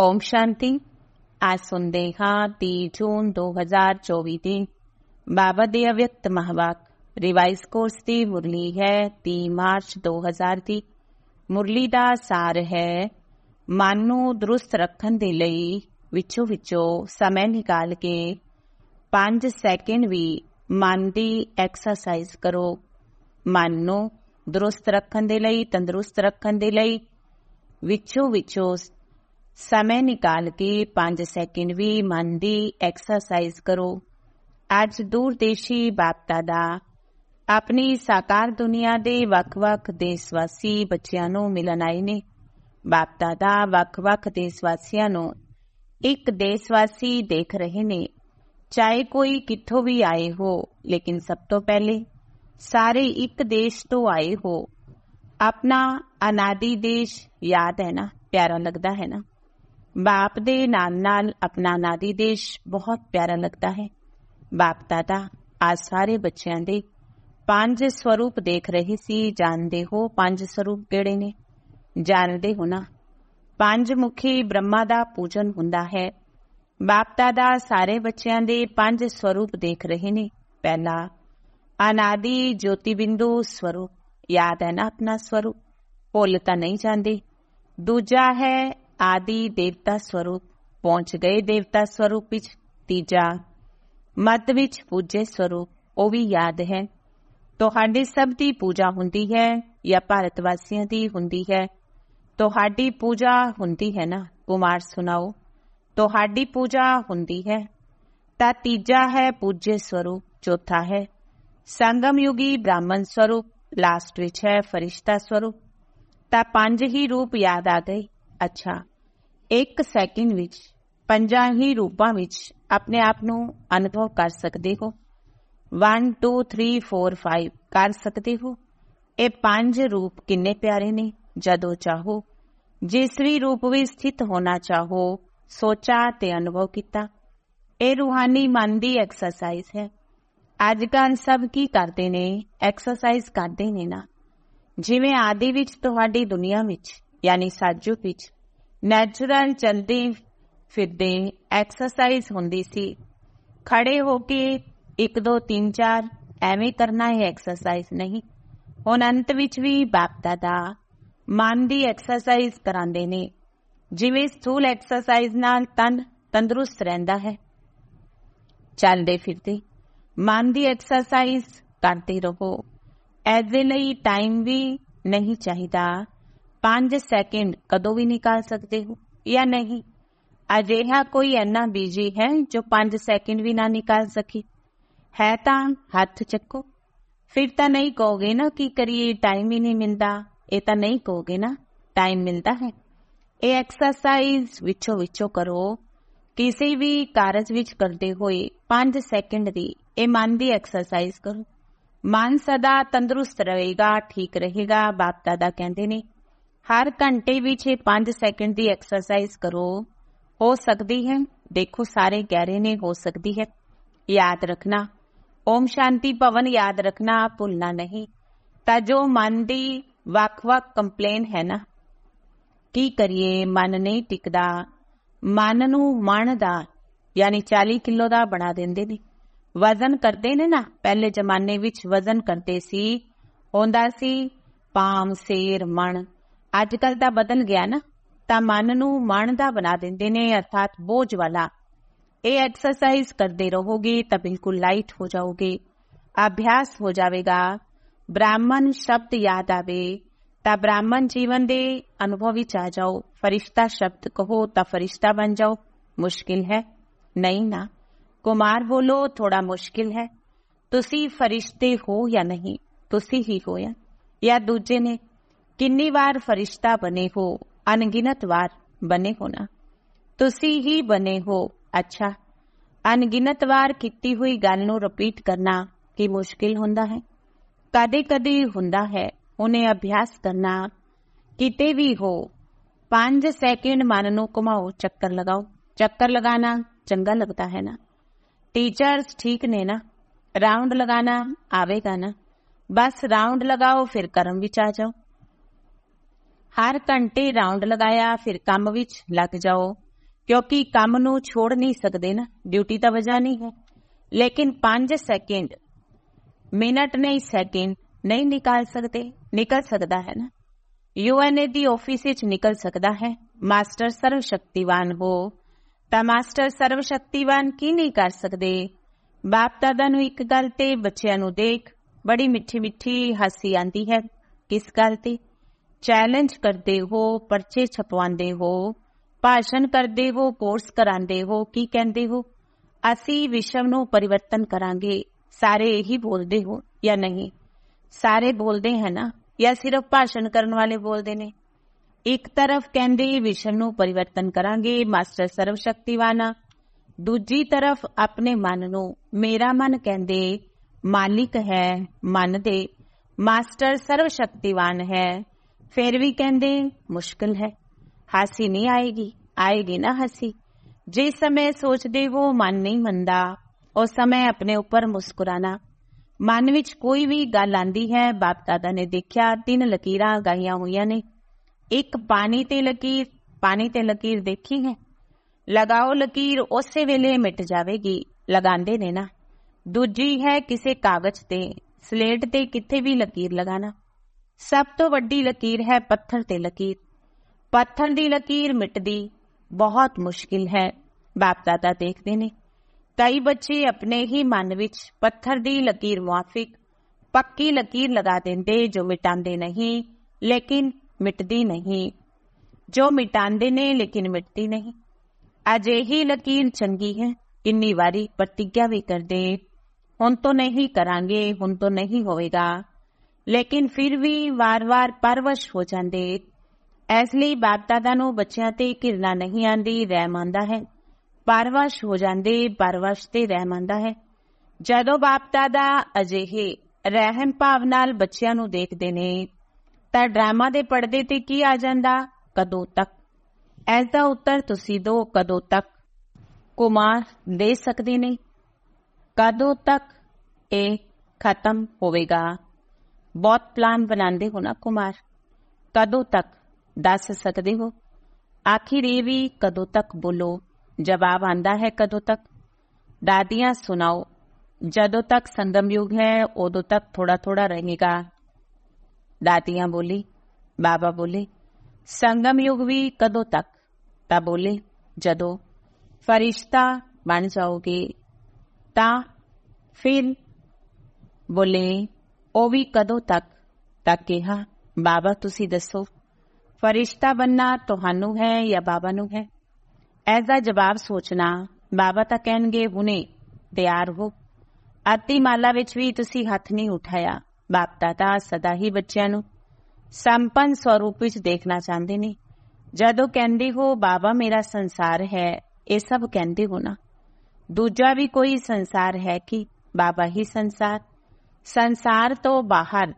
ओम शांति। आज सुनते हाँ 30 जून 2024 ਦੀ ਬਾਬਾ ਦੇ ਅਵਿਅਕਤ ਮਹਾਵਾਕ ਰਿਵਾਈਜ਼ ਕੋਰਸ ਦੀ ਮੁਰਲੀ ਹੈ 30 ਮਾਰਚ 2000 ਦੀ। ਮੁਰਲੀ ਦਾ ਸਾਰ ਹੈ, ਮਨ ਨੂੰ ਦਰੁਸਤ ਰੱਖਣ ਦੇ ਲਈ ਵਿੱਚੋਂ ਸਮੇਂ ਨਿਕਾਲ ਕੇ 5 ਸੈਕਿੰਡ ਵੀ ਮਨ ਦੀ ਐਕਸਰਸਾਈਜ਼ ਕਰੋ। ਮਨ ਨੂੰ ਦਰੁਸਤ ਰੱਖਣ ਦੇ ਲਈ, ਤੰਦਰੁਸਤ ਰੱਖਣ ਦੇ ਲਈ ਵਿੱਚੋਂ समय निकाल के 5 सैकेंड भी मन की एक्सरसाइज करो। अज दूरदेशी बाप दादा अपनी साकार दुनिया दे वख-वख देशवासी बच्चियां नूं मिलन आए ने। बाप दादा वख-वख देशवासियां नूं एक देशवासी देख रहे ने, चाहे कोई कित्थों भी आए हो, लेकिन सब तो पहले सारे एक देश तो आए हो। अपना अनादि देश याद है ना, प्यारा लगता है ना। बाप दे नाल अपना अनादि देश बहुत प्यारा लगता है। बाप दादा आज सारे बच्चों दे 5 स्वरूप देख रहे सी। जानते हो 5 स्वरूप किहड़े ने? जानते हो ना, 5 मुखी ब्रह्मा दा पूजन हुंदा है। बाप दादा सारे बच्चों दे 5 स्वरूप देख रहे ने। पहला अनादि ज्योति बिंदु स्वरूप, याद है ना अपना स्वरूप, भुल तां नहीं जांदे। दूजा है आदि देवता स्वरूप, पहुंच गए देवता स्वरूप विच। तीजा मध्य विच पूजे स्वरूप, वो भी याद है। तुहाडी सब दी पूजा हुंदी है या भारतवासियों दी हुंदी है? तुहाडी पूजा हुंदी है ना? कुमार सुनाओ, तुहाडी पूजा हुंदी है। ता तीजा है पूज्य स्वरूप। चौथा है संगम युगी ब्राह्मण स्वरूप। लास्ट विच है फरिश्ता स्वरूप। ता 5 ही रूप याद आ गए। अच्छा, 1 सैकेंड विच 5 ही रूपां विच अपने आप नूं अनुभव कर सकते हो। 1 2 3 4 5 कर सकते हो। ये 5 रूप किन्ने प्यारे ने। जदों चाहो जिस भी रूप में स्थित होना चाहो, सोचा ते अनुभव किया। ये रूहानी मन की एक्सरसाइज है। अजकल सब की करते ने, एक्सरसाइज करते ने ना। जिवें आदि विच तुहाडी दुनिया विच यानी साजू विच नैचुरल चलते फिरदे एक्सरसाइज होंदी सी। खड़े होके 1 2 3 4 एवें करना है एक्सरसाइज नहीं। हुण अंत विच भी बाप दादा मन की एक्सरसाइज करांदे ने। जिवें स्थूल एक्सरसाइज नाल तन तंदुरुस्त रहिंदा है। चलदे फिरदे मन की एक्सरसाइज करते रहो। ऐसे लई टाइम भी नहीं चाहिदा। 5 सैकेंड कदों भी निकाल सकते हो या नहीं? अजिहा कोई इन्ना बिजी है जो 5 सैकेंड भी ना निकाल सके? है तां हथ चक्को। फिर तां नहीं कहोगे ना कि करिए टाइम ही नहीं मिलता। ये तां नहीं कहोगे ना, टाइम मिलता है। ये एक्सरसाइज विचों करो। किसी भी कारज विच करते हुए 5 सैकेंड दी ये मन की एक्सरसाइज करो। मन सदा तंदुरुस्त रहेगा, ठीक रहेगा। बाप दादा कहते ने हर घंटे विच 5 सैकेंड की एक्सरसाइज करो। हो सकती है, देखो सारे कह रहे ने हो सकती है। याद रखना, ओम शांति भवन याद रखना, भूलना नहीं। ता जो मन की वख-वख कंप्लेन है ना, की करिए मन नहीं टिकदा। मन नूं मन दा यानी 40 किलो दा बना देंदे ने। वजन करते ने ना, पहले जमाने विच वजन करते सी, होंदा सी पाम सेर मन। अजकल दा बदल गया ना, ता मन नूं मन दा बना देंदे ने, अर्थात बोझ वाला। ये एक्सरसाइज करते रहोगे तो बिल्कुल लाइट हो जाओगे। अभ्यास हो जाएगा। ब्राह्मण शब्द याद आवे ता ब्राह्मण जीवन दे अनुभव विच आ जाओ। फरिश्ता शब्द कहो ता फरिश्ता बन जाओ। मुश्किल है? नहीं ना। कुमार बोलो थोड़ा मुश्किल है। तुसी फरिश्ते हो या नहीं? तुसी ही हो या दूजे ने? किन्नी बार फरिश्ता बने हो? अनगिनत बार बने हो ना। तुसी ही बने हो। अच्छा, अनगिनत बार कीती हुई गल नूं रिपीट करना की मुश्किल हुंदा है? कदे कदे हुंदा है। उन्हें अभ्यास करना। किते भी हो 5 सैकेंड मन नूं घुमाओ, चक्कर लगाओ। चक्कर लगाना चंगा लगता है ना? टीचर्स ठीक ने ना? राउंड लगाना आवेगा ना? बस राउंड लगाओ, फिर कर्म विच आ जाओ। हर घंटे राउंड लगाया, फिर काम विच लग जाओ। क्योंकि काम नू छोड़ नहीं सकते ना, ड्यूटी तो वजह नहीं है, लेकिन 5 सेकंड, मिनट नहीं सेकंड नहीं निकाल सकते। निकल सकता है ना, यूएनए दी ऑफिस विच निकल सकता है। मास्टर सर्वशक्तिवान हो ਤਾਂ ਮਾਸਟਰ ਸਰਵਸ਼ਕਤੀਵਾਨ ਕੀ ਨਹੀਂ ਕਰ ਸਕਦੇ। ਬਾਪ ਦਾਦਾ ਨੂੰ ਇੱਕ ਗੱਲ ਤੇ ਬੱਚਿਆਂ ਨੂੰ ਦੇਖ ਬੜੀ ਮਿੱਠੀ ਮਿੱਠੀ ਹਾਸੀ ਆਂਦੀ ਹੈ। ਕਿਸ ਗੱਲ ਤੇ? ਚੈਲੰਜ ਕਰਦੇ ਹੋ, ਪਰਚੇ ਛਪਵਾਉਂਦੇ ਹੋ, ਭਾਸ਼ਣ ਕਰਦੇ ਹੋ, ਕੋਰਸ ਕਰਾਉਂਦੇ ਹੋ, ਕੀ ਕਹਿੰਦੇ ਹੋ? ਅਸੀਂ ਵਿਸ਼ਵ ਨੂੰ ਪਰਿਵਰਤਨ ਕਰਾਂਗੇ। ਸਾਰੇ ਇਹੀ ਬੋਲਦੇ ਹੋ ਜਾਂ ਨਹੀਂ? ਸਾਰੇ ਬੋਲਦੇ ਹੈ ਨਾ, ਜਾਂ ਸਿਰਫ ਭਾਸ਼ਣ ਕਰਨ ਵਾਲੇ ਬੋਲਦੇ ਨੇ? ਇੱਕ ਤਰਫ ਕਹਿੰਦੇ ਵਿਸ਼ਵ ਨੂੰ ਪਰਿਵਰਤਨ ਕਰਾਂਗੇ, ਮਾਸਟਰ ਸਰਵਸ਼ਕਤੀਵਾਨ ਆ। ਦੂਜੀ ਤਰਫ ਆਪਣੇ ਮਨ ਨੂੰ ਮੇਰਾ ਮਨ ਕਹਿੰਦੇ ਮਾਲਿਕ ਹੈ ਮਨ ਦੇ, ਮਾਸਟਰ ਸਰਵਸ਼ਕਤੀਵਾਨ ਹੈ। ਫਿਰ ਵੀ ਕਹਿੰਦੇ ਮੁਸ਼ਕਿਲ ਹੈ। ਹਾਸੀ ਨਹੀਂ ਆਏਗੀ? ਆਏਗੀ ਨਾ ਹਾਸੀ। ਜਿਸ ਸਮੇਂ ਸੋਚਦੇ ਹੋ ਮਨ ਨਹੀਂ ਮੰਨਦਾ, ਉਸ ਸਮੇਂ ਆਪਣੇ ਉੱਪਰ ਮੁਸਕਰਾਣਾ। ਮਨ ਵਿੱਚ ਕੋਈ ਵੀ ਗੱਲ ਆਂਦੀ ਹੈ, ਬਾਪ ਦਾਦਾ ਨੇ ਦੇਖਿਆ 3 ਲਕੀਰਾਂ ਗਾਈਆਂ ਹੋਈਆਂ ਨੇ। ਇੱਕ ਪਾਣੀ ਤੇ ਲਕੀਰ, ਪਾਣੀ ਤੇ ਲਕੀਰ ਦੇਖੀ ਹੈ? ਲਗਾਓ ਲਕੀਰ, ਉਸੇ ਵੇਲੇ ਮਿਟ ਜਾਵੇਗੀ, ਲਗਾਉਂਦੇ ਨੇ ਨਾ। ਦੂਜੀ ਹੈ ਕਿਸੇ ਕਾਗਜ਼ ਤੇ, ਸਲੇਟ ਤੇ ਕਿੱਥੇ ਵੀ ਲਕੀਰ ਲਗਾਣਾ। ਸਭ ਤੋਂ ਵੱਡੀ ਲਕੀਰ ਹੈ ਪੱਥਰ ਤੇ ਲਕੀਰ। ਪੱਥਰ ਦੀ ਲਕੀਰ ਮਿਟਦੀ ਬਹੁਤ ਮੁਸ਼ਕਿਲ ਹੈ। ਬਾਪ ਦਾਦਾ ਦੇਖਦੇ ਨੇ ਕਈ ਬੱਚੇ ਆਪਣੇ ਹੀ ਮਨ ਵਿੱਚ ਪੱਥਰ ਦੀ ਲਕੀਰ ਮੁਆਫਿਕ ਪੱਕੀ ਲਕੀਰ ਲਗਾ ਦਿੰਦੇ, ਜੋ ਮਿਟਾਉਂਦੇ ਨਹੀਂ ਲੇਕਿਨ ਮਿਟਦੀ ਨਹੀਂ, ਜੋ ਮਿਟਾਉਂਦੇ ਨੇ ਲੇਕਿਨ ਮਿਟਦੀ ਨਹੀਂ। ਅਜਿਹੀ ਲਕੀਰ ਚੰਗੀ ਹੈ। ਕਿੰਨੀ ਵਾਰੀ ਪ੍ਰਤੀਗਿਆ ਵੀ ਕਰਦੇ ਹੁਣ ਤੋਂ ਨਹੀਂ ਕਰਾਂਗੇ, ਹੁਣ ਤੋਂ ਨਹੀਂ ਹੋਵੇਗਾ, ਲੇਕਿਨ ਫਿਰ ਵੀ ਵਾਰ-ਵਾਰ ਪਰਵਸ਼ ਹੋ ਜਾਂਦੇ। ਇਸ ਲਈ ਬਾਪ ਦਾਦਾ ਨੂੰ ਬੱਚਿਆਂ ਤੇ ਘਿਰਨਾ ਨਹੀਂ ਆਂਦੀ, ਰਹਿਮ ਆਂਦਾ ਹੈ। ਪਰਵਸ਼ ਹੋ ਜਾਂਦੇ, ਪਰਵਸ਼ ਤੇ ਰਹਿਮ ਆਂਦਾ ਹੈ। ਜਦੋਂ ਬਾਪ ਦਾਦਾ ਅਜਿਹੇ ਰਹਿਮ ਭਾਵ ਨਾਲ ਬੱਚਿਆਂ ਨੂੰ ਦੇਖਦੇ ਨੇ ਤਾਂ ਡਰਾਮਾ ਦੇ ਪਰਦੇ ਤੇ ਕੀ ਆ ਜਾਂਦਾ? ਕਦੋਂ ਤੱਕ? ਇਸ ਦਾ ਉੱਤਰ ਤੁਸੀਂ ਦਿਓ। ਕਦੋਂ ਤੱਕ? ਕੁਮਾਰ ਦੇ ਸਕਦੇ ਨੇ। ਕਦੋਂ ਤੱਕ ਇਹ ਖਤਮ ਹੋਵੇਗਾ? ਬਹੁਤ ਪਲਾਨ ਬਣਾਉਂਦੇ ਹੋ ਨਾ ਕੁਮਾਰ, ਕਦੋਂ ਤੱਕ ਦੱਸ ਸਕਦੇ ਹੋ? ਆਖਿਰ ਇਹ ਵੀ ਕਦੋਂ ਤੱਕ ਬੋਲੋ। ਜਵਾਬ ਆਂਦਾ ਹੈ ਕਦੋਂ ਤੱਕ। ਦਾਦੀਆਂ ਸੁਣਾਓ, ਜਦੋਂ ਤੱਕ ਸੰਗਮ ਯੁਗ ਹੈ ਉਦੋਂ ਤੱਕ ਥੋੜਾ ਥੋੜਾ ਰਹੇਗਾ। ਦਾਦੀਆਂ ਬੋਲੀ। ਬਾਬਾ ਬੋਲੇ ਸੰਗਮ ਯੁਗ ਵੀ ਕਦੋਂ ਤੱਕ? ਤਾਂ ਬੋਲੇ ਜਦੋਂ ਫਰਿਸ਼ਤਾ ਬਣ ਜਾਓਗੇ ਤਾਂ ਫਿਰ। ਬੋਲੇ ਉਹ ਵੀ ਕਦੋਂ ਤੱਕ? ਤਾਂ ਕਿਹਾ ਬਾਬਾ ਤੁਸੀਂ ਦੱਸੋ, ਫਰਿਸ਼ਤਾ ਬਣਨਾ ਤੁਹਾਨੂੰ ਹੈ ਜਾਂ ਬਾਬਾ ਨੂੰ ਹੈ? ਇਸ ਦਾ ਜਵਾਬ ਸੋਚਣਾ। ਬਾਬਾ ਤਾਂ ਕਹਿਣਗੇ ਹੁਣੇ ਤਿਆਰ ਹੋ। ਆਤੀ ਮਾਲਾ ਵਿੱਚ ਵੀ ਤੁਸੀਂ ਹੱਥ ਨਹੀਂ ਉਠਾਇਆ। ਬਾਪ ਦਾਦਾ ਸਦਾ ਹੀ ਬੱਚਿਆਂ ਨੂੰ ਸੰਪੰਨ ਸਵਰੂਪ ਵਿੱਚ ਦੇਖਣਾ ਚਾਹੁੰਦੇ ਨੇ। ਜਦੋਂ ਕਹਿੰਦੇ ਹੋ ਬਾਬਾ ਮੇਰਾ ਸੰਸਾਰ ਹੈ, ਇਹ ਸਭ ਕਹਿੰਦੇ ਹੋ ਨਾ। ਦੂਜਾ ਵੀ ਕੋਈ ਸੰਸਾਰ ਹੈ ਕਿ ਬਾਬਾ ਹੀ ਸੰਸਾਰ? ਸੰਸਾਰ ਤੋਂ ਬਾਹਰ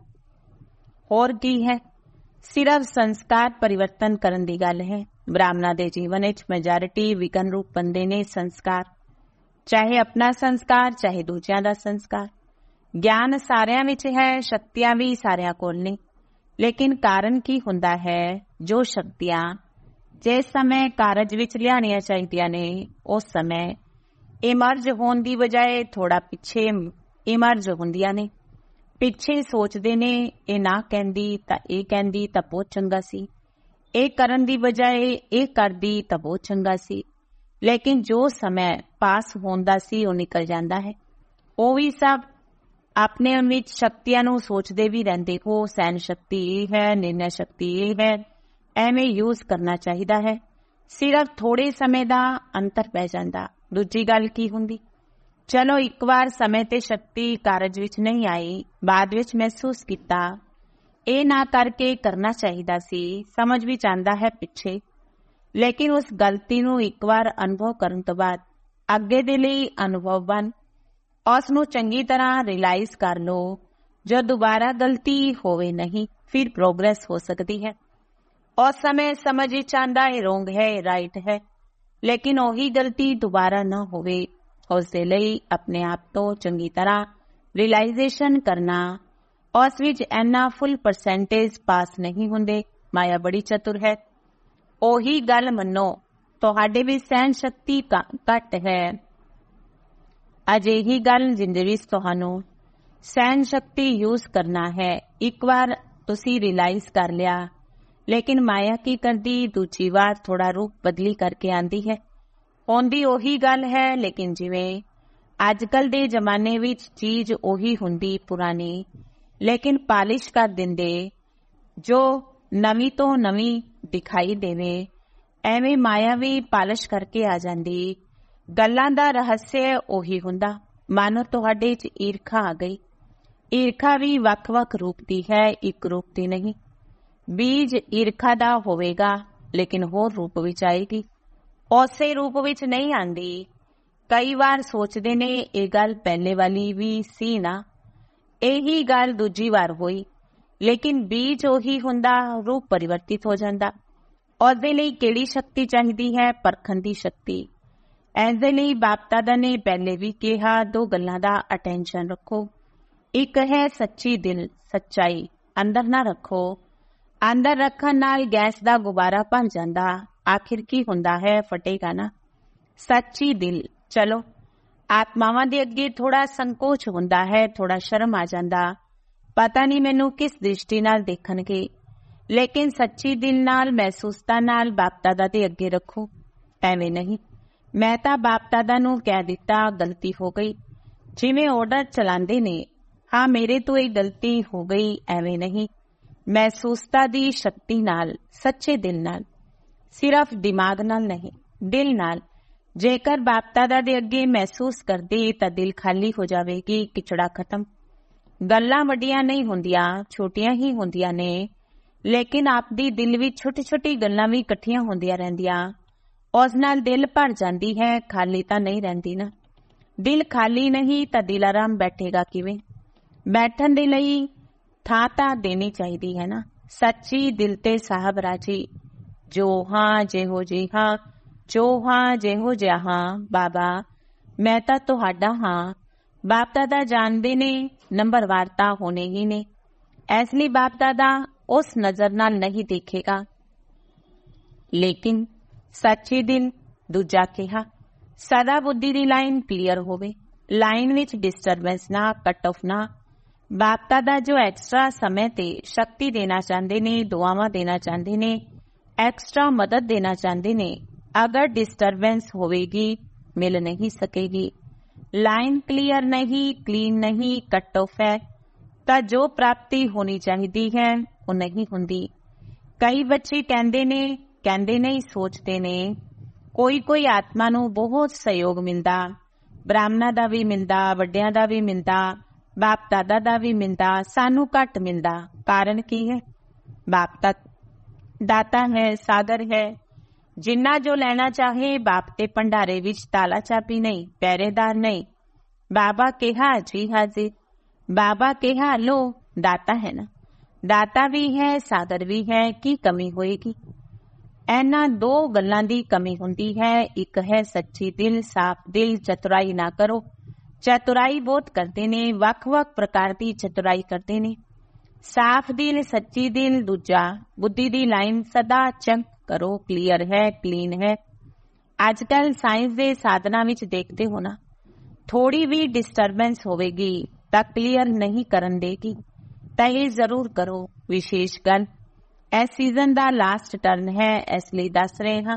ਹੋਰ ਕੀ ਹੈ? ਸਿਰਫ ਸੰਸਕਾਰ ਪਰਿਵਰਤਨ ਕਰਨ ਦੀ ਗੱਲ ਹੈ। ਬ੍ਰਾਹਮਣਾਂ ਦੇ ਜੀਵਨ ਵਿੱਚ ਮੈਜੋਰਿਟੀ ਵਿਕਨ ਰੂਪ ਬੰਦੇ ਨੇ ਸੰਸਕਾਰ, ਚਾਹੇ ਆਪਣਾ ਸੰਸਕਾਰ ਚਾਹੇ ਦੂਜਿਆਂ ਦਾ ਸੰਸਕਾਰ। ਗਿਆਨ ਸਾਰਿਆਂ ਵਿੱਚ ਹੈ, ਸ਼ਕਤੀਆਂ ਵੀ ਸਾਰਿਆਂ ਕੋਲ ਨੇ, ਲੇਕਿਨ ਕਾਰਨ ਕੀ ਹੁੰਦਾ ਹੈ? ਜੋ ਸ਼ਕਤੀਆਂ ਜਿਸ ਸਮੇਂ ਕਾਰਜ ਵਿੱਚ ਲਿਆਉਣੀਆਂ ਚਾਹੀਦੀਆਂ ਨੇ ਉਸ ਸਮੇਂ ਇਮਰਜ ਹੋਣ ਦੀ ਬਜਾਏ ਥੋੜਾ ਪਿੱਛੇ ਇਮਰਜ ਹੁੰਦੀਆਂ ਨੇ। ਪਿੱਛੇ ਸੋਚਦੇ ਨੇ ਇਹ ਨਾ ਕਹਿੰਦੀ ਤਾਂ ਇਹ ਕਹਿੰਦੀ ਤਾਂ ਬਹੁਤ ਚੰਗਾ ਸੀ, ਇਹ ਕਰਨ ਦੀ ਬਜਾਏ ਇਹ ਕਰਦੀ ਤਾਂ ਬਹੁਤ ਚੰਗਾ ਸੀ। ਲੇਕਿਨ ਜੋ ਸਮਾਂ ਪਾਸ ਹੁੰਦਾ ਸੀ ਉਹ ਨਿਕਲ ਜਾਂਦਾ ਹੈ। ਉਹ ਵੀ ਸਭ ਆਪਣੇ ਵਿੱਚ ਸ਼ਕਤੀਆਂ ਨੂੰ ਸੋਚਦੇ ਵੀ ਰਹਿੰਦੇ ਹੋ, ਸਹਿਨ ਸ਼ਕਤੀ ਇਹ ਹੈ, ਨਿਰਣੈ ਸ਼ਕਤੀ ਇਹ ਹੈ, ਐਵੇਂ ਯੂਜ਼ ਕਰਨਾ ਚਾਹੀਦਾ ਹੈ। ਸਿਰਫ ਥੋੜੇ ਸਮੇਂ ਦਾ ਅੰਤਰ ਪੈ ਜਾਂਦਾ। ਦੂਜੀ ਗੱਲ ਕੀ ਹੁੰਦੀ? ਚਲੋ ਇੱਕ ਵਾਰ ਸਮੇਂ ਤੇ ਸ਼ਕਤੀ ਕਾਰਜ ਵਿੱਚ ਨਹੀਂ ਆਈ, ਬਾਅਦ ਵਿੱਚ ਮਹਿਸੂਸ ਕੀਤਾ ਇਹ ਨਾ ਕਰਕੇ ਕਰਨਾ ਚਾਹੀਦਾ ਸੀ, ਸਮਝ ਵਿੱਚ ਆਉਂਦਾ ਹੈ ਪਿੱਛੇ। ਲੇਕਿਨ ਉਸ ਗਲਤੀ ਨੂੰ ਇੱਕ ਵਾਰ ਅਨੁਭਵ ਕਰਨ ਤੋਂ ਬਾਅਦ ਅੱਗੇ ਦੇ ਲਈ ਅਨੁਭਵ ਬਣ ਉਸ ਨੂੰ ਚੰਗੀ ਤਰ੍ਹਾਂ ਰਿਅਲਾਈਜ਼ ਕਰ ਲਓ। ਜੋ ਦੁਬਾਰਾ ਗਲਤੀ ਹੋਵੇ ਨਹੀਂ, ਫਿਰ ਪ੍ਰੋਗਰੈਸ ਹੋ ਸਕਦੀ ਹੈ। ਉਸ ਸਮੇਂ ਸਮਝ ਵਿੱਚ ਆਉਂਦਾ ਇਹ ਰੋਂਗ ਹੈ, ਇਹ ਰਾਈਟ ਹੈ, ਲੇਕਿਨ ਉਹੀ ਗਲਤੀ ਦੁਬਾਰਾ ਨਾ ਹੋਵੇ ਉਸ ਦੇ ਲਈ ਆਪਣੇ ਆਪ ਤੋਂ ਚੰਗੀ ਤਰ੍ਹਾਂ ਰਿਅਲਾਈਜ਼ੇਸ਼ਨ ਕਰਨਾ। ਉਸ ਵਿੱਚ ਇੰਨਾ ਫੁੱਲ ਪਰਸੈਂਟੇਜ ਪਾਸ ਨਹੀਂ ਹੁੰਦੇ। ਮਾਇਆ ਬੜੀ ਚਤੁਰ ਹੈ। ਉਹੀ ਗੱਲ ਮੰਨੋ ਤੁਹਾਡੇ ਵਿੱਚ ਸਹਿਣ ਸ਼ਕਤੀ ਘੱਟ ਹੈ। ਅਜਿਹੀ ਗੱਲ ਜ਼ਿੰਦਗੀ ਵਿੱਚ ਤੁਹਾਨੂੰ ਸਹਿਣ ਸ਼ਕਤੀ ਯੂਜ਼ ਕਰਨਾ ਹੈ। ਇੱਕ ਵਾਰ ਤੁਸੀਂ ਰਿਅਲਾਈਜ਼ ਕਰ ਲਿਆ, ਲੇਕਿਨ ਮਾਇਆ ਕੀ ਕਰਦੀ, ਦੂਜੀ ਵਾਰ ਥੋੜਾ ਰੂਪ ਬਦਲੀ ਕਰਕੇ ਆਂਦੀ ਹੈ। ਆਉਂਦੀ ਉਹੀ ਗੱਲ ਹੈ, ਲੇਕਿਨ ਜਿਵੇਂ ਅੱਜ ਕੱਲ ਦੇ ਜ਼ਮਾਨੇ ਵਿੱਚ ਚੀਜ਼ ਉਹੀ ਹੁੰਦੀ ਪੁਰਾਣੀ, ਲੇਕਿਨ ਪਾਲਿਸ਼ ਕਰ ਦਿੰਦੇ ਜੋ ਨਵੀਂ ਤੋਂ ਨਵੀਂ ਦਿਖਾਈ ਦੇਵੇ। ਐਵੇਂ ਮਾਇਆ ਵੀ ਪਾਲਿਸ਼ ਕਰਕੇ ਆ ਜਾਂਦੀ। ਗੱਲਾਂ ਦਾ ਰਹੱਸ ਉਹੀ ਹੁੰਦਾ। ਮਾਨੋ ਤੁਹਾਡੇ 'ਚ ਈਰਖਾ ਆ ਗਈ। ਈਰਖਾ ਵੀ ਵੱਖ-ਵੱਖ ਰੂਪ ਦੀ ਹੈ, ਇੱਕ ਰੂਪ ਦੀ ਨਹੀਂ। ਬੀਜ ਈਰਖਾ ਦਾ ਹੋਵੇਗਾ, ਲੇਕਿਨ ਹੋਰ ਰੂਪ ਵਿੱਚ ਆਏਗੀ, ਉਸੇ ਰੂਪ ਵਿੱਚ ਨਹੀਂ ਆਂਦੀ। ਕਈ ਵਾਰ ਸੋਚਦੇ ਨੇ ਇਹ ਗੱਲ ਪਹਿਲੇ ਵਾਲੀ ਵੀ ਸੀ ਨਾ, ਇਹੀ ਗੱਲ ਦੂਜੀ ਵਾਰ ਹੋਈ, ਲੇਕਿਨ ਬੀਜ ਉਹੀ ਹੁੰਦਾ, ਰੂਪ ਪਰਿਵਰਤਿਤ ਹੋ ਜਾਂਦਾ। ਉਹਦੇ ਲਈ ਕਿਹੜੀ ਸ਼ਕਤੀ ਚਾਹੀਦੀ ਹੈ? ਪਰਖਣ ਦੀ ਸ਼ਕਤੀ। ਐਸੇ ਲਈ ਬਾਪ ਦਾਦਾ ਨੇ ਪਹਿਲੇ ਵੀ ਕਿਹਾ, ਦੋ ਗੱਲਾਂ ਦਾ ਅਟੈਂਸ਼ਨ ਰੱਖੋ। ਇੱਕ ਹੈ ਸੱਚੀ ਦਿਲ, ਸੱਚਾਈ ਅੰਦਰ ਨਾ ਰੱਖੋ। ਅੰਦਰ ਰੱਖਣ ਨਾਲ ਗੈਸ ਦਾ ਗੁਬਾਰਾ ਭਰ ਜਾਂਦਾ, ਆਖਿਰ ਕੀ ਹੁੰਦਾ ਹੈ? ਫਟੇਗਾ ਨਾ। ਸੱਚੀ ਦਿਲ। ਚਲੋ, ਆਤਮਾਵਾਂ ਦੇ ਅੱਗੇ ਥੋੜਾ ਸੰਕੋਚ ਹੁੰਦਾ ਹੈ, ਥੋੜਾ ਸ਼ਰਮ ਆ ਜਾਂਦਾ, ਪਤਾ ਨਹੀਂ ਮੈਨੂੰ ਕਿਸ ਦ੍ਰਿਸ਼ਟੀ ਨਾਲ ਦੇਖਣਗੇ, ਲੇਕਿਨ ਸੱਚੀ ਦਿਲ ਨਾਲ, ਮਹਿਸੂਸਤਾ ਨਾਲ ਬਾਪ ਦਾਦਾ ਦੇ ਅੱਗੇ ਰੱਖੋ। ਐਵੇਂ ਨਹੀਂ ਮੈਂ ਤਾਂ ਬਾਪ ਦਾਦਾ ਨੂੰ ਕਹਿ ਦਿੱਤਾ, ਗਲਤੀ ਹੋ ਗਈ, ਜਿਵੇਂ ਆਰਡਰ ਚਲਾਉਂਦੇ ਨੇ, ਹਾਂ ਮੇਰੇ ਤੋਂ ਇਹ ਗਲਤੀ ਹੋ ਗਈ। ਐਵੇਂ ਨਹੀਂ, ਮਹਿਸੂਸਤਾ ਦੀ ਸ਼ਕਤੀ ਨਾਲ, ਸੱਚੇ ਦਿਲ ਨਾਲ, ਸਿਰਫ ਦਿਮਾਗ ਨਾਲ ਨਹੀਂ, ਦਿਲ ਨਾਲ। ਜੇਕਰ ਬਾਪ ਦਾਦਾ ਦੇ ਅੱਗੇ ਮਹਿਸੂਸ ਕਰਦੇ ਤਾਂ ਦਿਲ ਖਾਲੀ ਹੋ ਜਾਵੇਗੀ, ਕਿਚੜਾ ਖਤਮ। ਗੱਲਾਂ ਵੱਡੀਆਂ ਨਹੀਂ ਹੁੰਦੀਆਂ, ਛੋਟੀਆਂ ਹੀ ਹੁੰਦੀਆਂ ਨੇ, ਲੇਕਿਨ ਆਪਦੀ ਦਿਲ ਵਿੱਚ ਛੋਟੀ ਛੋਟੀ ਗੱਲਾਂ ਵੀ ਇਕੱਠੀਆਂ ਹੁੰਦੀਆਂ ਰਹਿੰਦੀਆਂ, ਉਸ ਨਾਲ ਦਿਲ ਭਰ ਜਾਂਦੀ ਹੈ, ਖਾਲੀ ਤਾਂ ਨਹੀਂ ਰਹਿੰਦੀ ਨਾ। ਦਿਲ ਖਾਲੀ ਨਹੀਂ ਤਾਂ ਦਿਲ ਆਰਾਮ ਬੈਠੇਗਾ ਕਿਵੇਂ? ਬੈਠਣ ਦੇ ਲਈ ਥਾਂ ਤਾਂ ਦੇਣੀ ਚਾਹੀਦੀ ਹੈ ਨਾ। ਸੱਚੀ ਦਿਲ ਤੇ ਸਾਹਿਬ ਰਾਜੀ, ਜੋ ਹਾਂ ਜਿਹੋ ਜੀ ਹਾਂ, ਜੋ ਹਾਂ ਜਿਹੋ ਜਿਹਾ ਹਾਂ। ਬਾਬਾ ਮੈਂ ਤਾਂ ਤੁਹਾਡਾ ਹਾਂ। ਬਾਪ ਦਾਦਾ ਜਾਣਦੇ ਨੇ ਨੰਬਰਵਾਰ ਤਾਂ ਹੋਣੇ ਹੀ ਨੇ, ਇਸ ਲਈ ਬਾਪ ਦਾਦਾ ਉਸ ਨਜ਼ਰ ਨਾਲ ਨਹੀਂ ਦੇਖੇਗਾ। ਲੇਕਿਨ ਸੱਚੀ ਦਿਲ। ਦੂਜਾ ਕਿਹਾ, ਸਦਾ ਬੁੱਧੀ ਦੀ ਲਾਈਨ ਕਲੀਅਰ ਹੋਵੇ, ਲਾਈਨ ਵਿੱਚ ਡਿਸਟਰਬੈਂਸ ਨਾ, ਕੱਟ ਆਫ ਨਾ। ਬਾਪ ਦਾਦਾ ਜੋ ਐਕਸਟਰਾ ਸਮੇਂ ਤੇ ਸ਼ਕਤੀ ਦੇਣਾ ਚਾਹੁੰਦੇ ਨੇ, ਦੁਆਵਾਂ ਦੇਣਾ ਚਾਹੁੰਦੇ ਨੇ, ਐਕਸਟਰਾ ਮਦਦ ਦੇਣਾ ਚਾਹੁੰਦੇ ਨੇ, ਅਗਰ ਡਿਸਟਰਬੈਂਸ ਹੋਵੇਗੀ ਮਿਲ ਨਹੀਂ ਸਕੇਗੀ। ਲਾਈਨ ਕਲੀਅਰ ਨਹੀਂ, ਕਲੀਨ ਨਹੀਂ, ਕੱਟ ਆਫ ਹੈ, ਤਾਂ ਜੋ ਪ੍ਰਾਪਤੀ ਹੋਣੀ ਚਾਹੀਦੀ ਹੈ ਉਹ ਨਹੀਂ ਹੁੰਦੀ। ਕਈ ਬੱਚੇ ਕਹਿੰਦੇ ਨਹੀਂ ਸੋਚਦੇ ਨੇ, ਕੋਈ ਆਤਮਾ ਨੂੰ ਬਹੁਤ ਸਹਿਯੋਗ ਮਿਲਦਾ, ਬ੍ਰਾਹਮਣਾਂ ਦਾ ਵੀ ਮਿਲਦਾ, ਵੱਡਿਆਂ ਦਾ ਵੀ ਮਿਲਦਾ, ਬਾਪ ਦਾਦਾ ਦਾ ਵੀ ਮਿਲਦਾ, ਸਾਨੂੰ ਘੱਟ ਮਿਲਦਾ। ਕਾਰਨ ਕੀ ਹੈ? ਬਾਪ ਦਾਤਾ ਹੈ, ਸਾਗਰ ਹੈ, ਜਿੰਨਾ ਜੋ ਲੈਣਾ ਚਾਹੇ। ਬਾਪ ਦੇ ਭੰਡਾਰੇ ਵਿੱਚ ਤਾਲਾ ਚਾਬੀ ਨਹੀਂ, ਪਹਿਰੇਦਾਰ ਨਹੀਂ। ਬਾਬਾ ਕਿਹਾ ਜੀ ਹਾਜ਼ਰ, ਬਾਬਾ ਕਿਹਾ ਲੋ, ਦਾਤਾ ਹੈ ਨਾ, ਦਾਤਾ ਵੀ ਹੈ, ਸਾਗਰ ਵੀ ਹੈ, ਕੀ ਕਮੀ ਹੋਏਗੀ? ਇਹਨਾਂ ਦੋ ਗੱਲਾਂ ਦੀ ਕਮੀ ਹੁੰਦੀ ਹੈ। ਇੱਕ ਹੈ ਸੱਚੀ ਦਿਲ, ਸਾਫ਼ ਦਿਲ। ਚਤੁਰਾਈ ਨਾ ਕਰੋ। ਚਤੁਰਾਈ ਬਹੁਤ ਕਰਦੇ ਨੇ, ਵੱਖ-ਵੱਖ ਪ੍ਰਕਾਰ ਦੀ ਚਤੁਰਾਈ ਕਰਦੇ ਨੇ। ਸਾਫ਼ ਦਿਲ, ਸੱਚੀ ਦਿਲ। ਦੂਜਾ ਬੁੱਧੀ ਦੀ ਲਾਈਨ ਸਦਾ ਚੈੱਕ ਕਰੋ, ਕਲੀਅਰ ਹੈ, ਕਲੀਨ ਹੈ। ਅੱਜ ਕੱਲ ਸਾਇੰਸ ਦੇ ਸਾਧਨਾਂ ਵਿੱਚ ਦੇਖਦੇ ਹੋ ਨਾ, ਥੋੜੀ ਵੀ ਡਿਸਟਰਬੈਂਸ ਹੋਵੇਗੀ ਤਾਂ ਕਲੀਅਰ ਨਹੀਂ ਕਰਨ ਦੇਗੀ, ਤਾਂ ਇਹ ਜ਼ਰੂਰ ਕਰੋ। ਵਿਸ਼ੇਸ਼ ਗੱਲ ਇਸ ਸੀਜ਼ਨ ਦਾ ਲਾਸਟ ਟਰਨ ਹੈ, ਇਸ ਲਈ ਦੱਸ ਰਹੇ ਹਾਂ।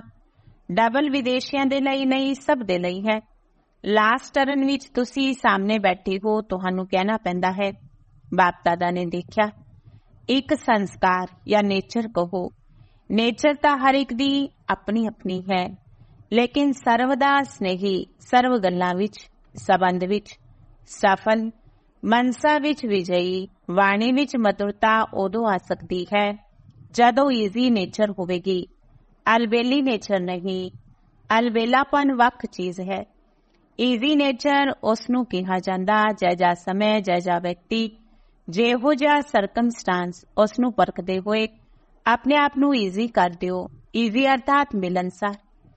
ਡਬਲ ਵਿਦੇਸ਼ੀਆਂ ਦੇ ਲਈ ਨਹੀਂ, ਸਭ ਦੇ ਲਈ ਹੈ। ਲਾਸਟ ਟਰਨ ਵਿੱਚ ਤੁਸੀਂ ਸਾਹਮਣੇ ਬੈਠੇ ਹੋ, ਤੁਹਾਨੂੰ ਕਹਿਣਾ ਪੈਂਦਾ ਹੈ। ਬਾਪ ਦਾਦਾ ਨੇ ਦੇਖਿਆ, ਇੱਕ ਸੰਸਕਾਰ ਜਾਂ ਨੇਚਰ ਕਹੋ, ਨੇਚਰ ਤਾਂ ਹਰ ਇੱਕ ਦੀ ਆਪਣੀ ਆਪਣੀ ਹੈ, ਲੇਕਿਨ ਸਰਵ ਦਾ ਸਨੇਹੀ, ਸਰਵ ਗੱਲਾਂ ਵਿੱਚ, ਸਬੰਧ ਵਿੱਚ ਸਫਲ, ਮਨਸਾ ਵਿੱਚ ਵਿਜਈ, ਵਾਣੀ ਵਿੱਚ ਮਧੁਰਤਾ ਉਦੋਂ ਆ ਸਕਦੀ ਹੈ ਜਦੋਂ ਈਜ਼ੀ ਨੇਚਰ ਹੋਵੇਗੀ, ਅਲਬੇਲੀ ਨੇਚਰ ਨਹੀਂ। ਅਲਬੇਲਾਪਨ ਵੱਖ ਚੀਜ਼ ਹੈ। ਈਜ਼ੀ ਨੇਚਰ ਉਸ ਨੂੰ ਕਿਹਾ ਜਾਂਦਾ ਜੈਜਾ ਸਮੇਂ, ਜੈਜਾ ਵਿਅਕਤੀ, ਜਿਹੋ ਜਿਹਾ ਸਰਕਮਸਟਾਂਸ, ਉਸ ਨੂੰ ਪਰਖਦੇ ਹੋਏ ਆਪਣੇ ਆਪ ਨੂੰ ਈਜ਼ੀ ਕਰ ਦਿਓ। ਈਜ਼ੀ ਅਰਥਾਤ ਮਿਲਨਸਾਰ।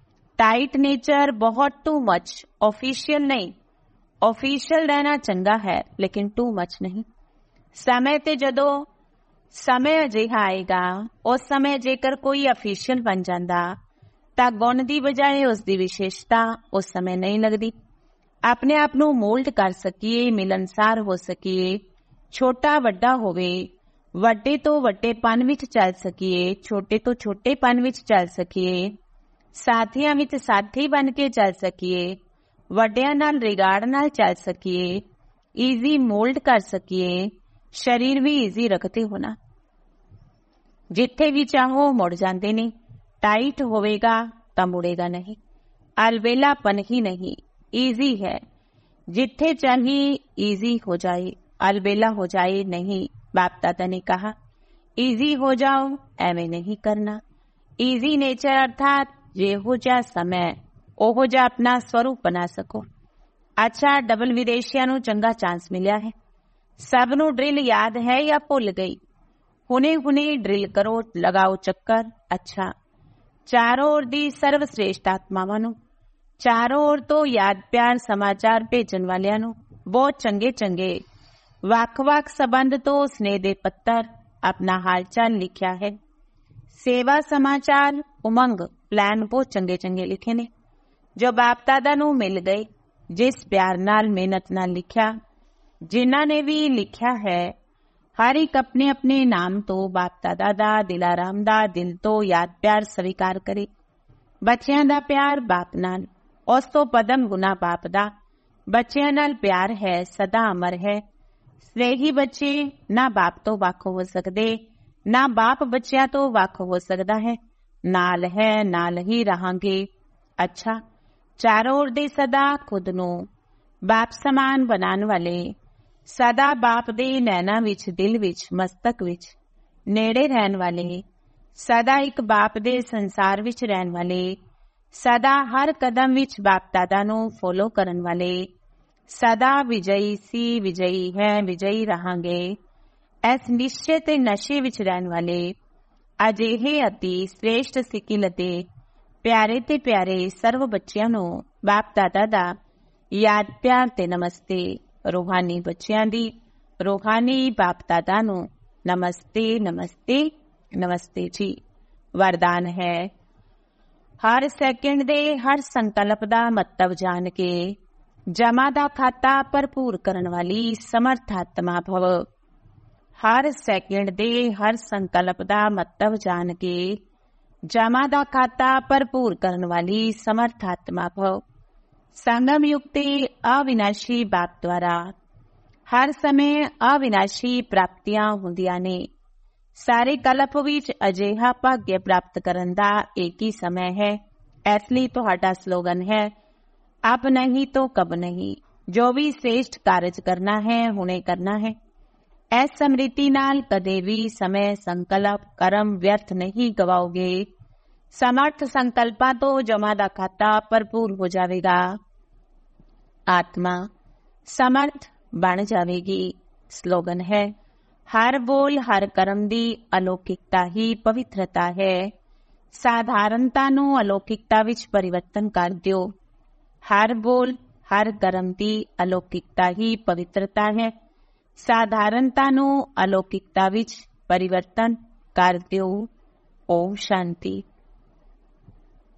ਟਾਈਟ ਨੇਚਰ, ਬਹੁਤ ਟੂ ਮਚ, ਆਫੀਸ਼ੀਅਲ ਨਹੀਂ। ਆਫੀਸ਼ੀਅਲ ਰਹਿਣਾ ਚੰਗਾ ਹੈ, ਲੇਕਿਨ ਟੂ ਮਚ ਨਹੀਂ। ਸਮੇਂ ਤੇ ਜਦੋਂ ਸਮੇਂ ਅਜਿਹਾ ਆਏਗਾ, ਉਸ ਸਮੇਂ ਜੇਕਰ ਕੋਈ ਅਫੀਸ਼ੀਅਲ ਬਣ ਜਾਂਦਾ ਤਾਂ ਗੁਣ ਦੀ ਬਜਾਏ ਉਸ ਦੀ ਵਿਸ਼ੇਸ਼ਤਾ ਉਸ ਸਮੇਂ ਨਹੀਂ ਲੱਗਦੀ। ਆਪਣੇ ਆਪ ਨੂੰ ਮੋਲਡ ਕਰ ਸਕੀਏ, ਮਿਲਨਸਾਰ ਹੋ ਸਕੀਏ, ਛੋਟਾ ਵੱਡਾ ਹੋਵੇ, ਵੱਡੇ ਤੋਂ ਵੱਡੇਪਨ ਵਿੱਚ ਚੱਲ ਸਕੀਏ, ਛੋਟੇ ਤੋਂ ਛੋਟੇਪਨ ਵਿੱਚ ਚੱਲ ਸਕੀਏ, ਸਾਥੀਆਂ ਵਿੱਚ ਸਾਥੀ ਬਣ ਕੇ ਚੱਲ ਸਕੀਏ, ਵੱਡਿਆਂ ਨਾਲ ਰਿਗਾਰਡ ਨਾਲ ਚੱਲ ਸਕੀਏ, ਈਜ਼ੀ ਮੋਲਡ ਕਰ ਸਕੀਏ, ਸਰੀਰ ਵੀ ਈਜ਼ੀ ਰੱਖਦੇ ਹੋਣਾ। ਜਿੱਥੇ ਵੀ ਚਾਹੋ ਮੁੜ ਜਾਂਦੇ ਨੇ। ਟਾਈਟ ਹੋਵੇਗਾ ਤਾਂ ਮੁੜੇਗਾ ਨਹੀਂ। ਅਲਬੇਲਾਪਨ ਹੀ ਨਹੀਂ, ਈਜ਼ੀ ਹੈ। ਜਿੱਥੇ ਚਾहे ਈਜ਼ੀ ਹੋ ਜਾਏ, अलबेला हो जाए नहीं। बाप दादा ने कहा ईजी हो जाओ, ਐਵੇਂ नहीं करना। ईजी नेचर अर्थात ਜਿਹੋ ਜਿਹਾ समय ਉਹੋ ਜਿਹਾ ਆਪਣਾ ਸਵਰੂਪ ਬਣਾ ਸਕੋ। ਅੱਛਾ, ਡਬਲ ਵਿਦੇਸ਼ੀਆਂ ਨੂੰ ਚੰਗਾ ਚਾਂਸ ਮਿਲਿਆ ਹੈ। ਸਭ ਨੂੰ ਡਰਿਲ ਯਾਦ ਹੈ ਜਾਂ ਭੁੱਲ ਗਈ? ਹੁਣੇ ਡਰਿਲ ਕਰੋ, ਲਗਾਓ ਚੱਕਰ। ਅੱਛਾ, ਚਾਰੋਂ ओर ਦੀ ਸਰਵ ਸ੍ਰੇਸ਼ਟ ਆਤਮਾਵਾਂ ਨੂੰ, ਚਾਰੋਂ ओर ਤੋਂ ਯਾਦ ਪਿਆਰ ਸਮਾਚਾਰ ਭੇਜਣ ਵਾਲਿਆਂ ਨੂੰ, ਬਹੁਤ ਚੰਗੇ ਵੱਖ-ਵੱਖ ਸਬੰਧ ਤੋਂ ਸਨੇਹ ਦੇ ਪੱਤਰ, ਆਪਣਾ ਹਾਲ ਚਾਲ ਲਿਖਿਆ ਹੈ। ਸੇਵਾ ਸਮਾਚਾਰ, ਉਮੰਗ, ਪਲਾਨ ਬਹੁਤ ਚੰਗੇ ਲਿਖੇ ਨੇ ਜੋ ਬਾਪ ਦਾਦਾ ਨੂੰ ਮਿਲ ਗਏ। ਜਿਸ ਪਿਆਰ ਨਾਲ, ਮਿਹਨਤ ਨਾਲ ਲਿਖਿਆ, ਜਿਨ੍ਹਾਂ ਨੇ ਵੀ ਲਿਖਿਆ ਹੈ, ਹਰ ਇੱਕ ਆਪਣੇ ਆਪਣੇ ਨਾਮ ਤੋਂ ਬਾਪ ਦਾਦਾ ਦਾ, ਦਿਲਾਰਾਮ ਦਾ ਦਿਲ ਤੋਂ ਯਾਦ ਪਿਆਰ ਸਵੀਕਾਰ ਕਰੇ। ਬੱਚਿਆਂ ਦਾ ਪਿਆਰ ਬਾਪ ਨਾਲ, ਉਸ ਤੋਂ ਪਦਮ ਗੁਣਾ ਬਾਪ ਦਾ। ਬੱਚਿਆਂ ਨਾਲ ਪਿਆਰ ਹੈ, ਸਦਾ ਅਮਰ ਹੈ। ਸਨੇਹੀ ਬੱਚੇ ਨਾ ਬਾਪ ਤੋਂ ਵੱਖ ਹੋ ਸਕਦੇ, ਨਾ ਬਾਪ ਬੱਚਿਆਂ ਤੋਂ ਵੱਖ ਹੋ ਸਕਦਾ ਹੈ। ਨਾਲ ਹੈ, ਨਾਲ ਹੀ ਰਹਾਂਗੇ। ਅੱਛਾ, ਚਾਰੋਂ ओर ਦੇ ਸਦਾ ਖੁਦ ਨੂੰ ਬਾਪ ਸਮਾਨ ਬਣਾਉਣ ਵਾਲੇ, ਸਦਾ ਬਾਪ ਦੇ ਨੈਣਾਂ ਵਿੱਚ, ਦਿਲ ਵਿੱਚ, ਮਸਤਕ ਵਿੱਚ ਨੇੜੇ ਰਹਿਣ ਵਾਲੇ, ਸਦਾ ਇੱਕ ਬਾਪ ਦੇ ਸੰਸਾਰ ਵਿੱਚ ਰਹਿਣ ਵਾਲੇ, ਸਦਾ ਹਰ ਕਦਮ ਵਿੱਚ ਬਾਪ ਦਾਦਾ ਨੂੰ ਫੋਲੋ ਕਰਨ ਵਾਲੇ, ਸਦਾ ਵਿਜਈ ਸੀ, ਵਿਜਈ ਹੈ, ਵਿਜਈ ਰਹਾਂਗੇ, ਇਸ ਨਿਸ਼ਚੇ ਤੇ ਨਸ਼ੇ ਵਿੱਚ ਰਹਿਣ ਵਾਲੇ, ਅਜਿਹੇ ਅਤੀ ਸ੍ਰੇਸ਼ਟ ਸਿੱਕਿਲ ਅਤੇ ਪਿਆਰੇ ਤੇ ਪਿਆਰੇ ਸਰਵ ਬੱਚਿਆਂ ਨੂੰ ਬਾਪ ਦਾਦਾ ਦਾ ਯਾਦ ਪਿਆਰ ਤੇ ਨਮਸਤੇ। ਰੂਹਾਨੀ ਬੱਚਿਆਂ ਦੀ ਰੂਹਾਨੀ ਬਾਪ ਦਾਦਾ ਨੂੰ ਨਮਸਤੇ, ਨਮਸਤੇ, ਨਮਸਤੇ ਜੀ। ਵਰਦਾਨ ਹੈ, ਹਰ ਸੈਕਿੰਡ ਦੇ ਹਰ ਸੰਕਲਪ ਦਾ ਮਹੱਤਵ ਜਾਣ ਕੇ ਜਮਾ ਦਾ ਖਾਤਾ ਭਰਪੂਰ ਕਰਨ ਵਾਲੀ ਸਮਰਥ ਆਤਮਾ ਭਵ। ਹਰ ਸੈਕਿੰਡ ਦੇ ਹਰ ਸੰਕਲਪ ਦਾ ਮਹੱਤਵ ਜਾਣ ਕੇ ਜਮਾ ਦਾ ਖਾਤਾ ਭਰਪੂਰ ਕਰਨ ਵਾਲੀ ਸਮਰਥ ਆਤਮਾ ਭਵ। ਸੰਗਮ ਯੁਕਤੇ ਅਵਿਨਾਸ਼ੀ ਬਾਪ ਦੁਆਰਾ ਹਰ ਸਮੇਂ ਅਵਿਨਾਸ਼ੀ ਪ੍ਰਾਪਤੀਆਂ ਹੁੰਦੀਆਂ ਨੇ। ਸਾਰੇ ਕਲਪ ਵਿੱਚ ਅਜਿਹਾ ਭਾਗਯ ਪ੍ਰਾਪਤ ਕਰਨ ਦਾ ਇੱਕ ਹੀ ਸਮੇਂ ਹੈ। ਇਸ ਲਈ ਤੁਹਾਡਾ ਸਲੋਗਨ ਹੈ, ਅਬ ਨਹੀਂ ਤੋ ਕਬ ਨਹੀਂ। ਜੋ ਵੀ ਸ੍ਰੇਸ਼ਟ ਕਾਰਜ ਕਰਨਾ ਹੈ, ਹੁਣੇ ਕਰਨਾ ਹੈ। ਇਸ ਸਮ੍ਰਿਤੀ ਨਾਲ ਕਦੇ ਵੀ ਸਮੇਂ, ਸੰਕਲਪ, ਕਰਮ ਵਿਅਰਥ ਨਹੀਂ ਗਵਾਓਗੇ। ਸਮਰਥ ਸੰਕਲਪਾਂ ਤੋਂ ਜਮਾ ਦਾ ਖਾਤਾ ਭਰਪੂਰ ਹੋ ਜਾਵੇਗਾ। ਆਤਮਾ ਸਮਰਥ ਬਣ ਜਾਵੇਗੀ। ਸਲੋਗਨ ਹੈ, ਹਰ ਬੋਲ, ਹਰ ਕਰਮ ਦੀ ਅਲੌਕਿਕਤਾ ਹੀ ਪਵਿੱਤਰਤਾ ਹੈ। ਸਾਧਾਰਨਤਾ ਨੂੰ ਅਲੌਕਿਕਤਾ ਵਿੱਚ ਪਰਿਵਰਤਨ ਕਰ ਦਿਓ। ਹਰ ਬੋਲ, ਹਰ ਕਰਮ ਦੀ ਅਲੌਕਿਕਤਾ ਹੀ ਪਵਿੱਤਰਤਾ ਹੈ। ਸਾਧਾਰਨਤਾ ਨੂੰ ਅਲੌਕਿਕਤਾ ਵਿੱਚ ਪਰਿਵਰਤਨ ਕਰ ਦਿਓ। ਓਮ ਸ਼ਾਂਤੀ।